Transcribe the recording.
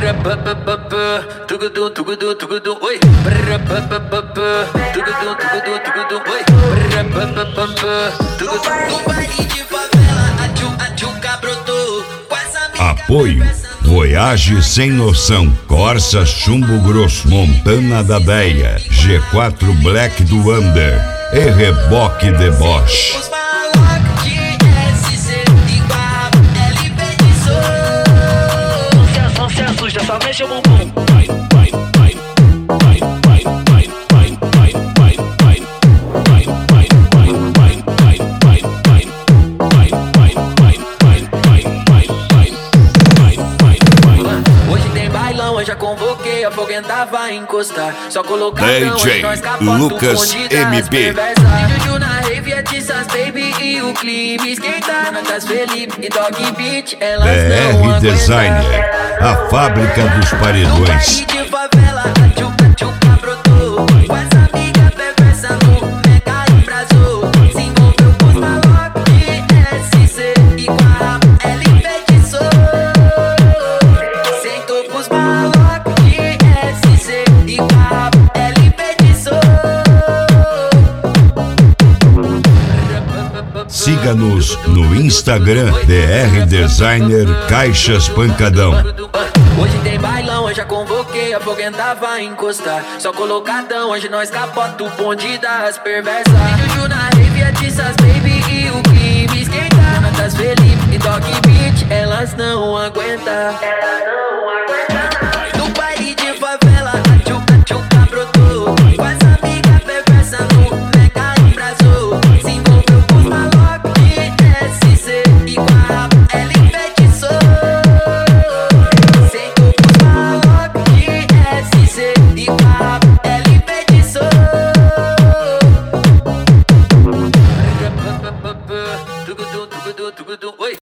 Tugudum, tugudum, tugudum, oi. Tugudum, tugudum, tugudum, oi. No baile de favela, a tchuca brotou. Apoio Voyage Sem Noção, Corsa Chumbo Grosso, Montana da Deia, G4 Black do Under e Reboque de Bosch. Os malocos de SC igual LP de som. Se assusta, só mexe o bumbum. Hoje tem bailão, eu já convoquei, a foguenta vai encostar. Só colocar DJ Lucas MB. Juju na rave, é Tissas Baby e o clipe esquenta. Natas Felipe e Dog Beat, elas não BR aguentam. Designer, a fábrica dos No paredões. baile de favela, a tchuca brotou. Com essa amiga perversa no mega embrasou. Se envolveu com os malocos de SC igual LP de som. Sentou pros malocos de SC igual LP de som. Siga-nos no Instagram, BR Designer Caixas Pancadão. Hoje tem bailão, eu já convoquei, a foguenta vai encostar. Só colocadão, hoje nós capota o bonde das perversas. Juju na rave, é Tissas Baby e o clipe esquenta. Natas Felipe e Dog Beat, elas não aguentam. No baile de favela, a tchuca brotou. Com essa amiga perversa no mega embrasou. Se envolveu com os malocos de SC igual LP de som. Sentou pros malocos de SC igual LP de som. Tugudum, tugudum, tugudum, oi.